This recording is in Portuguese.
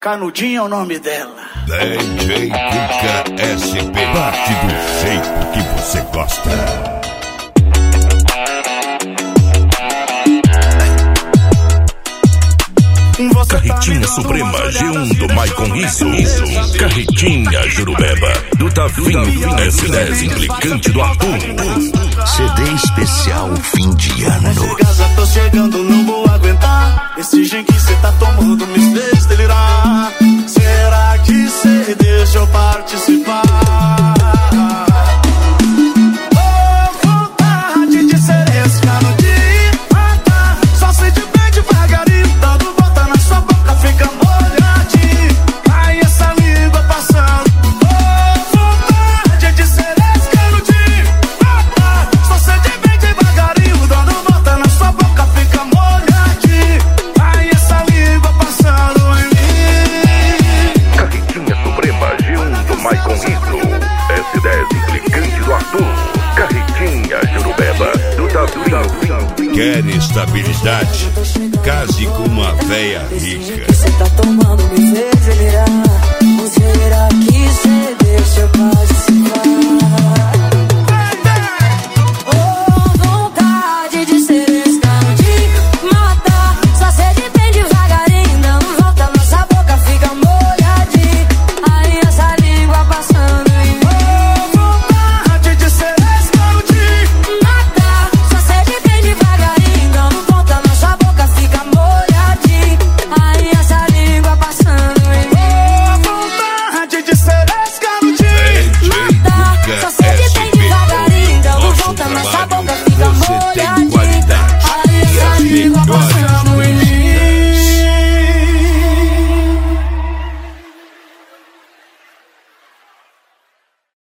Canudinho é o nome dela. DJ Cuca SP. Bate do jeito que você gosta. Carretinha Suprema G1 do Maicon Rizzo. Carretinha Jurubeba do Tavinho S10 Implicante do Arthur. CD especial fim de ano. Já tô chegando, não vou aguentar. Esse gin que cê tá tomando me fez delirar. Será que cê deixa eu participar? Oh, vontade de ser esse canudinho. Só sei de bem devagarinho, dando volta na sua boca, fica molhadinho. Ai, essa língua passando. Oh, vontade de ser esse canudinho. Só sei de bem devagarinho, dando volta na sua boca, fica molhadinho. Ai, essa língua passando em mim. Carretinha Suprema G1 do Maicon Rizzo. S10 Implicante do Arthur. Carretinha Jurubeba do Tavinho. Quer estabilidade? Case com uma véia rica.